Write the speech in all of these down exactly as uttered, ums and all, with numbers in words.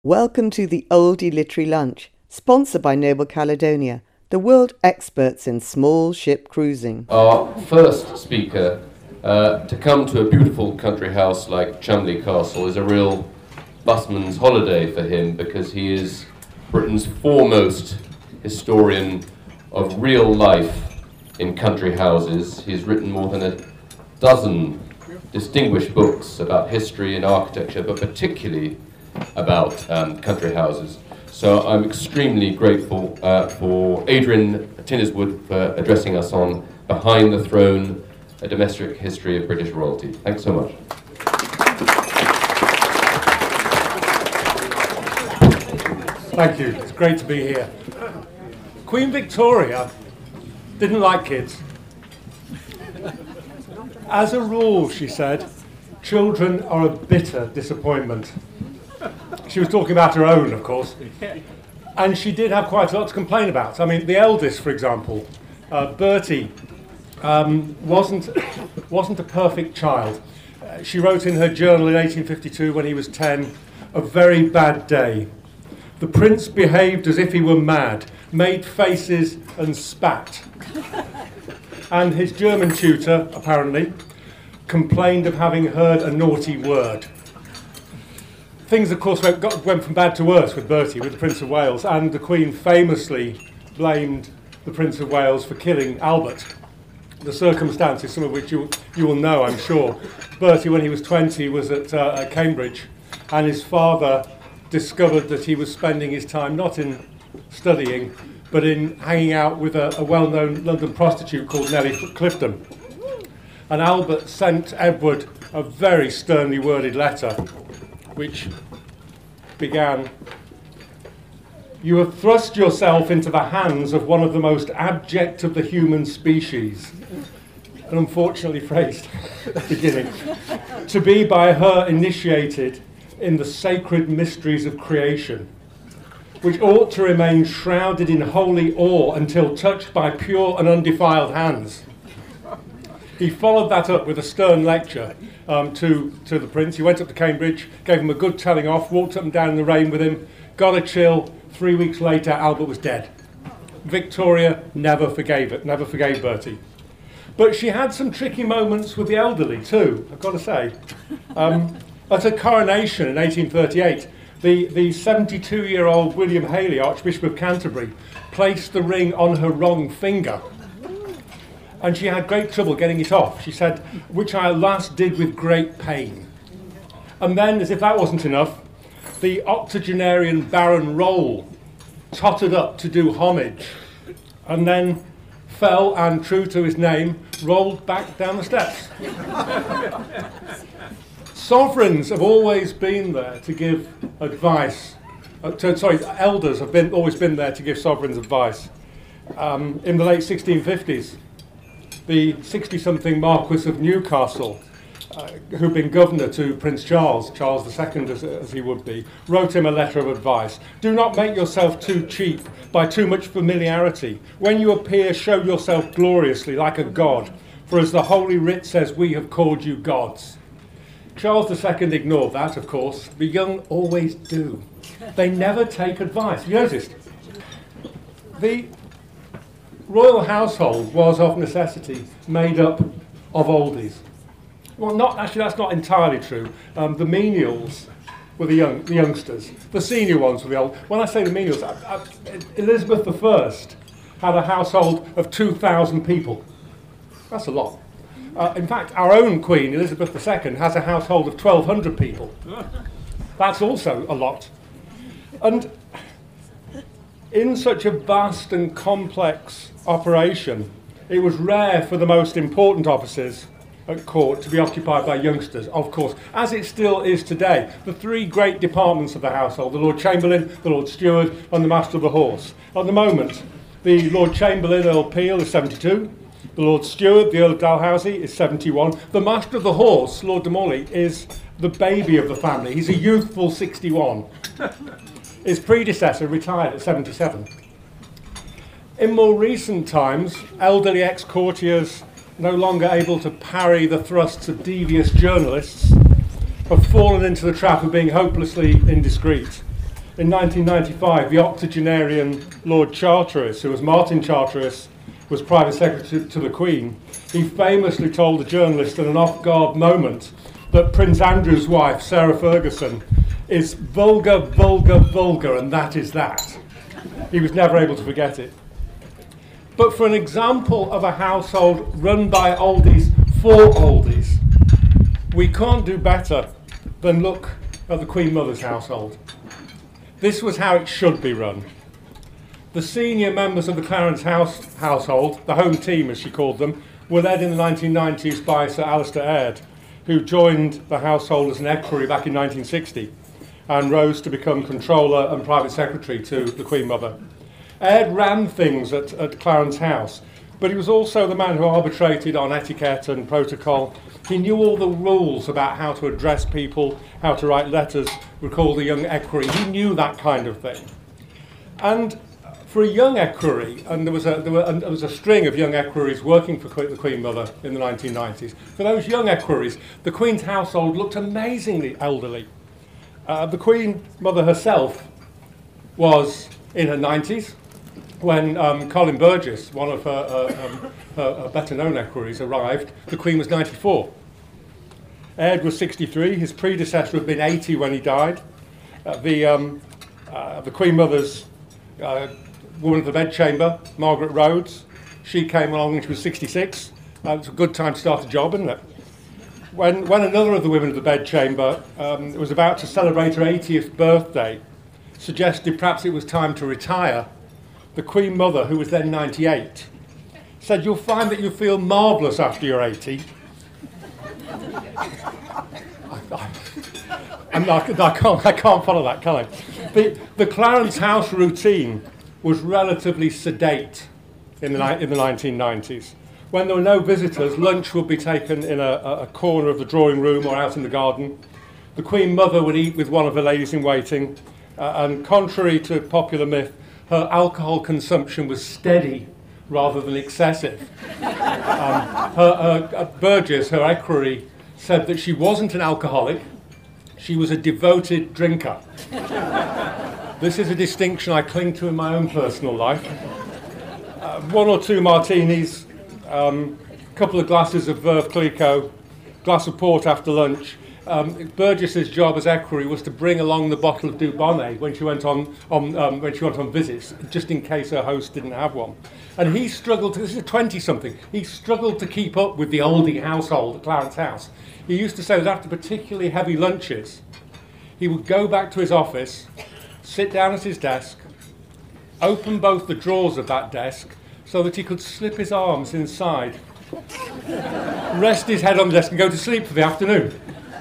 Welcome to the Oldie Literary Lunch, sponsored by Noble Caledonia, the world experts in small ship cruising. Our first speaker uh, to come to a beautiful country house like Cholmondeley Castle is a real busman's holiday for him, because he is Britain's foremost historian of real life in country houses. He's written more than a dozen distinguished books about history and architecture, but particularly about um, country houses. So I'm extremely grateful uh, for Adrian Tinneswood for addressing us on Behind the Throne, a domestic history of British royalty. Thanks so much. Thank you, it's great to be here. Queen Victoria didn't like kids. As a rule, she said, children are a bitter disappointment. She was talking about her own, of course, and she did have quite a lot to complain about. I mean, the eldest, for example, uh, Bertie, um, wasn't, wasn't a perfect child. Uh, she wrote in her journal in eighteen fifty-two, when he was ten, "A very bad day. The prince behaved as if he were mad, made faces and spat." And his German tutor, apparently, complained of having heard a naughty word. Things, of course, went, got, went from bad to worse with Bertie, with the Prince of Wales, and the Queen famously blamed the Prince of Wales for killing Albert. The circumstances, some of which you, you will know, I'm sure. Bertie, when he was twenty, was at, uh, at Cambridge, and his father discovered that he was spending his time not in studying, but in hanging out with a, a well-known London prostitute called Nellie Clifton. And Albert sent Edward a very sternly worded letter, which began, "You have thrust yourself into the hands of one of the most abject of the human species," an unfortunately phrased beginning, "to be by her initiated in the sacred mysteries of creation, which ought to remain shrouded in holy awe until touched by pure and undefiled hands." He followed that up with a stern lecture um, to, to the prince. He went up to Cambridge, gave him a good telling off, walked up and down in the rain with him, got a chill. Three weeks later, Albert was dead. Victoria never forgave it, never forgave Bertie. But she had some tricky moments with the elderly too, I've got to say. Um, at her coronation in eighteen thirty-eight, the, the seventy-two-year-old William Hayley, Archbishop of Canterbury, placed the ring on her wrong finger. And she had great trouble getting it off. She said, "which I last did with great pain." And then, as if that wasn't enough, the octogenarian Baron Roll tottered up to do homage, and then fell, and true to his name, rolled back down the steps. Sovereigns have always been there to give advice. Uh, to, sorry, elders have been, always been there to give sovereigns advice. Um, in the late sixteen fifties, the sixty-something Marquis of Newcastle, uh, who'd been governor to Prince Charles, Charles the Second as, as he would be, wrote him a letter of advice. "Do not make yourself too cheap by too much familiarity. When you appear, show yourself gloriously like a god, for as the Holy Writ says, we have called you gods." Charles the Second ignored that, of course. The young always do. They never take advice. You noticed? The royal household was of necessity made up of oldies. Well, not actually, that's not entirely true. Um, the menials were the young, the youngsters. The senior ones were the old. When I say the menials, I, I, Elizabeth the First had a household of two thousand people. That's a lot. Uh, in fact, our own Queen, Elizabeth the Second, has a household of twelve hundred people. That's also a lot. And in such a vast and complex operation, it was rare for the most important offices at court to be occupied by youngsters, of course, as it still is today. The three great departments of the household, the Lord Chamberlain, the Lord Steward, and the Master of the Horse. At the moment, the Lord Chamberlain, Earl Peel, is seventy-two. The Lord Steward, the Earl of Dalhousie, is seventy-one. The Master of the Horse, Lord de Morley, is the baby of the family. He's a youthful sixty-one. His predecessor retired at seventy-seven. In more recent times, elderly ex-courtiers, no longer able to parry the thrusts of devious journalists, have fallen into the trap of being hopelessly indiscreet. in nineteen ninety-five, the octogenarian Lord Charteris, who was Martin Charteris, was private secretary to the Queen. He famously told a journalist in an off-guard moment that Prince Andrew's wife, Sarah Ferguson, is vulgar, vulgar, vulgar, and that is that. He was never able to forget it. But for an example of a household run by oldies for oldies, we can't do better than look at the Queen Mother's household. This was how it should be run. The senior members of the Clarence House household, the home team as she called them, were led in the nineteen nineties by Sir Alistair Aird, who joined the household as an equerry back in nineteen sixty and rose to become controller and private secretary to the Queen Mother. Aird ran things at, at Clarence House, but he was also the man who arbitrated on etiquette and protocol. He knew all the rules about how to address people, how to write letters, recall the young equerry. He knew that kind of thing. And for a young equerry, and there was a, there, were, and there was a string of young equerries working for the Queen Mother in the nineteen nineties, for those young equerries, the Queen's household looked amazingly elderly. Uh, the Queen Mother herself was in her nineties when um, Colin Burgess, one of her, uh, um, her, her better-known equerries, arrived. The Queen was ninety-four. Aird was sixty-three. His predecessor had been eighty when he died. Uh, the, um, uh, the Queen Mother's uh, woman of the bedchamber, Margaret Rhodes, she came along when she was sixty-six. Uh, it was a good time to start a job, isn't it? When, when another of the women of the bedchamber um, was about to celebrate her eightieth birthday, suggested perhaps it was time to retire, the Queen Mother, who was then ninety-eight, said, "You'll find that you feel marvellous after you're eighty." I'm not, I, can't, I can't follow that, can I? The, the Clarence House routine was relatively sedate in the, in the nineteen nineties. When there were no visitors, lunch would be taken in a, a corner of the drawing room or out in the garden. The Queen Mother would eat with one of her ladies-in-waiting, uh, and contrary to popular myth, her alcohol consumption was steady rather than excessive. um, her, her, uh, Burgess, her equerry, said that she wasn't an alcoholic, she was a devoted drinker. This is a distinction I cling to in my own personal life. Uh, one or two martinis, a um, couple of glasses of Veuve Clicquot, glass of port after lunch. Um, Burgess's job as equerry was to bring along the bottle of Dubonnet when she went on, on um, when she went on visits, just in case her host didn't have one. And he struggled. To, this is a twenty-something. He struggled to keep up with the oldie household at Clarence House. He used to say that after particularly heavy lunches, he would go back to his office, sit down at his desk, open both the drawers of that desk so that he could slip his arms inside, rest his head on the desk and go to sleep for the afternoon.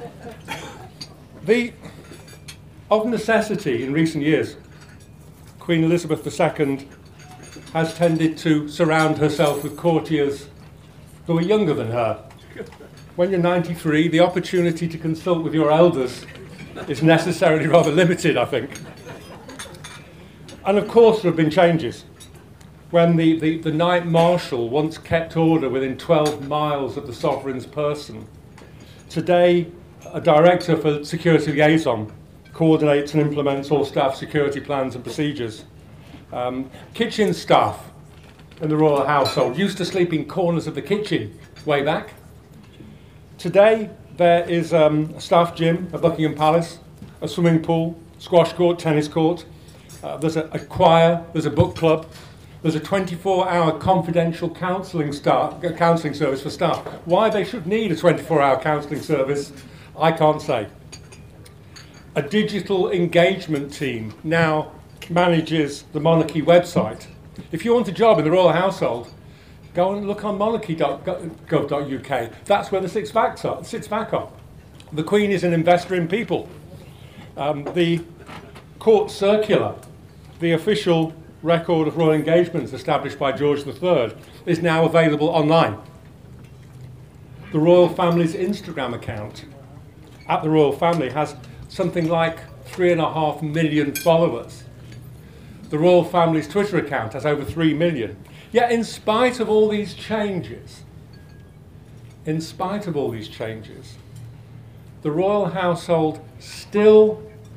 The, of necessity in recent years, Queen Elizabeth the Second has tended to surround herself with courtiers who are younger than her. When you're ninety-three, the opportunity to consult with your elders is necessarily rather limited, I think. And of course there have been changes. When the, the, the Knight Marshal once kept order within twelve miles of the sovereign's person, today a director for security liaison coordinates and implements all staff security plans and procedures. Um, kitchen staff in the royal household used to sleep in corners of the kitchen way back. Today there is um, a staff gym at Buckingham Palace, a swimming pool, squash court, tennis court. Uh, there's a, a choir, there's a book club. There's a twenty-four hour confidential counselling staff, counselling service for staff. Why they should need a twenty-four hour counselling service, I can't say. A digital engagement team now manages the Monarchy website. If you want a job in the royal household, go and look on monarchy dot gov dot U K. That's where the six facts are. Sits back up. The Queen is an investor in people. Um, the court circular, the official record of royal engagements established by George the Third, is now available online. The royal family's Instagram account at the royal family has something like three and a half million followers. The royal family's Twitter account has over three million. Yet in spite of all these changes, in spite of all these changes, the royal household still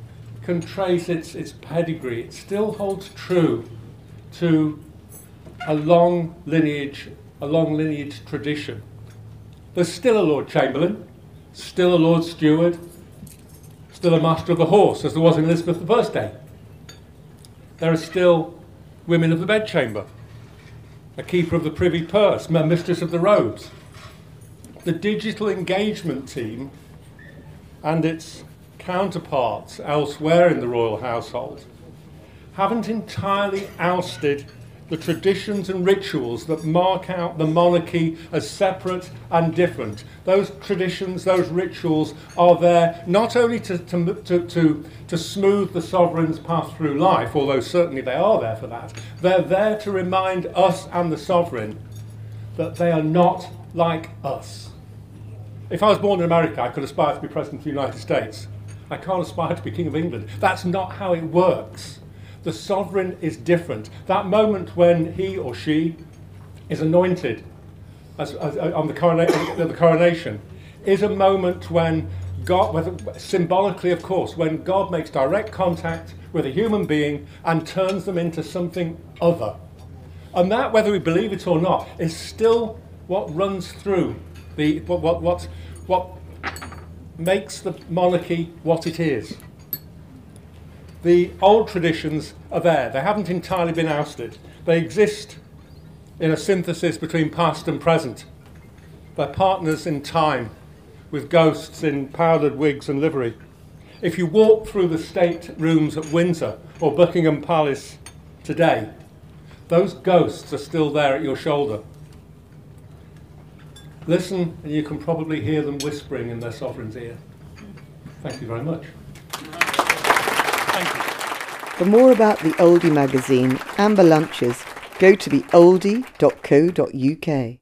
can trace its, its pedigree, it still holds true to a long lineage, a long lineage tradition. There's still a Lord Chamberlain, still a Lord Steward, still a Master of the Horse, as there was in Elizabeth the First day. There are still women of the bedchamber, a keeper of the privy purse, a mistress of the robes. The digital engagement team and its counterparts elsewhere in the royal household haven't entirely ousted the traditions and rituals that mark out the monarchy as separate and different. Those traditions, those rituals are there not only to, to, to, to, to smooth the sovereign's path through life, although certainly they are there for that, they're there to remind us and the sovereign that they are not like us. If I was born in America, I could aspire to be President of the United States. I can't aspire to be King of England. That's not how it works. The sovereign is different. That moment when he or she is anointed as, as, on the, corona- the coronation is a moment when God, whether, symbolically of course, when God makes direct contact with a human being and turns them into something other. And that, whether we believe it or not, is still what runs through the what what what, what makes the monarchy what it is. The old traditions are there. They haven't entirely been ousted. They exist in a synthesis between past and present. They're partners in time, with ghosts in powdered wigs and livery. If you walk through the state rooms at Windsor or Buckingham Palace today, those ghosts are still there at your shoulder. Listen, and you can probably hear them whispering in their sovereign's ear. Thank you very much. Thank you. For more about the Oldie magazine, Amber Lunches, go to the oldie dot co dot uk.